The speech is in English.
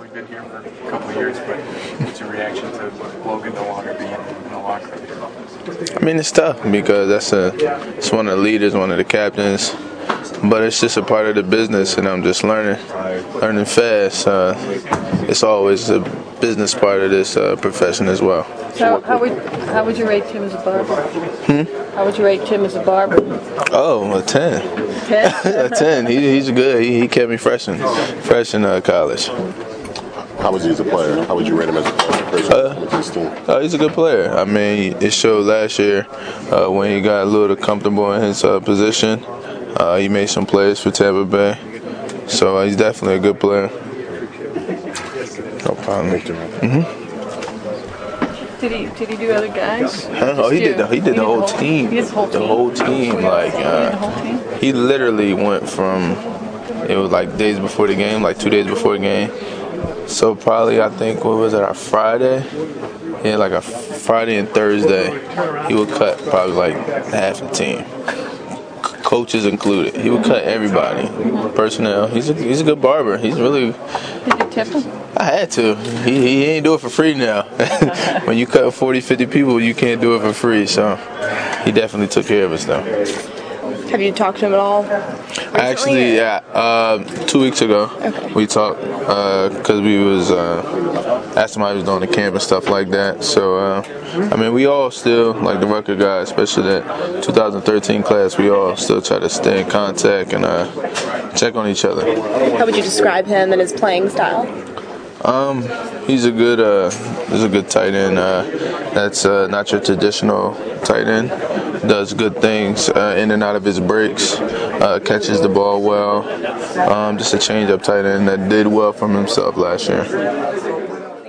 only been here for a couple of years, but what's your reaction to Logan no longer being in the locker room? I mean, it's tough because it's one of the leaders, one of the captains. But it's just a part of the business, and I'm just learning fast. It's always a business part of this profession as well. So how would you rate Tim as a barber? How would you rate Tim as a barber? Oh, a 10. 10? A 10. He's good. He kept me fresh in college. How was he as a player? How would you rate him as a player? He's a good player. I mean, it showed last year when he got a little comfortable in his position. He made some plays for Tampa Bay. So he's definitely a good player. No problem. Did he do other guys? Oh, he did the whole team. He did the whole team. Like he literally went from, it was like days before the game, like 2 days before the game. So probably, I think, what was it, our Friday? Yeah, like a Friday and Thursday, he would cut probably like half the team, coaches included. He would cut everybody, personnel. He's a good barber. He's really. Did you tip him? I had to. He ain't do it for free now. When you cut 40, 50 people, you can't do it for free. So he definitely took care of us though. Have you talked to him at all? Actually, yeah. 2 weeks ago, we talked because we was asked him how he was doing the camp and stuff like that. So, I mean, we all still, like the Rucker guys, especially that 2013 class, we all still try to stay in contact and check on each other. How would you describe him and his playing style? He's a good tight end. That's not your traditional tight end. Does good things in and out of his breaks. Catches the ball well. Just a change-up tight end that did well for himself last year.